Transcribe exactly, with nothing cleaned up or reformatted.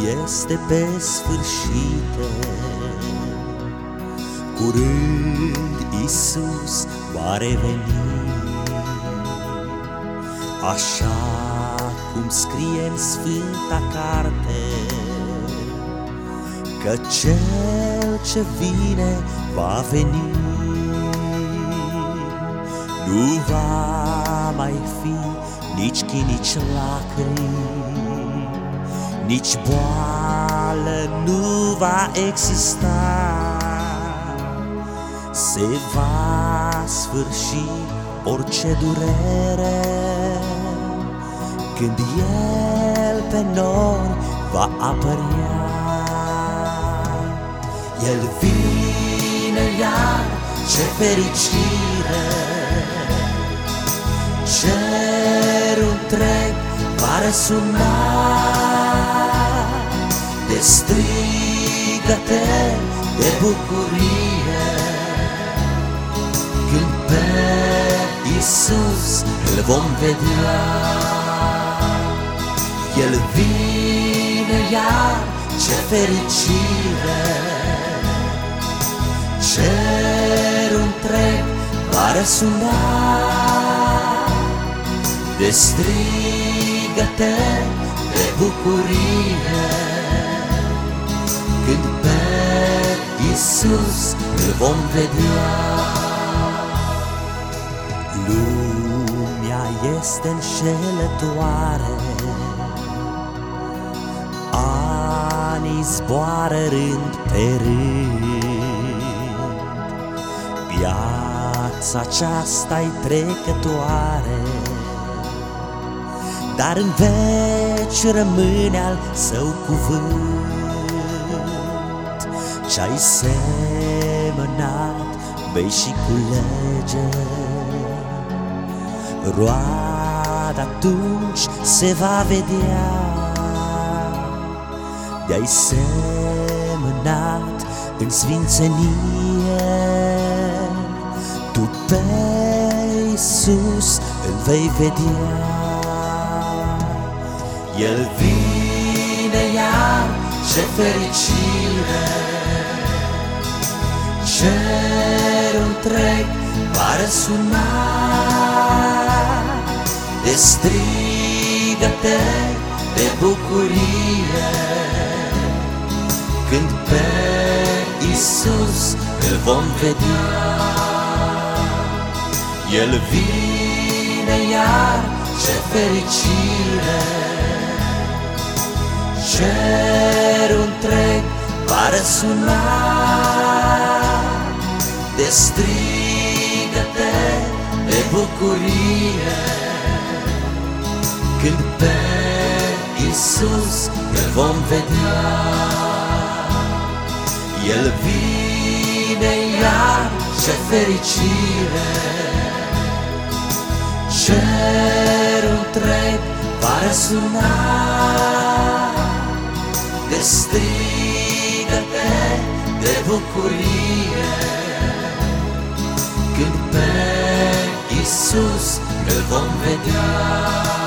este pe sfârșit. Curând Iisus va reveni, așa cum scrie în Sfânta Carte, că Cel ce vine va veni. Nu va mai fi nici chin, nici lacrimi, nici boală nu va exista. Se va sfârși orice durere când El pe noi va apărea. El vine iar, ce fericire! Cerul întreg va răsuna de strigăte de bucurie când pe Iisus îl vom vedea. El vine iar, ce fericire! Cerul întreg va răsuna de strigăte de bucurie când pe Iisus îl vom vedea. Lumea este înșelătoare, anii zboară rând pe rând, viața aceasta-i trecătoare, dar în veci rămâne al Său cuvânt. Ce-ai semănat vei și culege, roada atunci se va vedea. De-ai semănat în sfințenie, tu pe Iisus îl vei vedea. El vine iar, ce fericire! Cerul întreg va răsuna de strigăte de bucurie când pe Iisus îl vom vedea. El vine iar, ce fericire! Cerul întreg va răsuna de strigăte de bucurie când pe Iisus îl vom vedea. El vine iar, ce fericire! Cerul întreg va răsuna de strigăte de bucurie când pe Iisus îl vom vedea.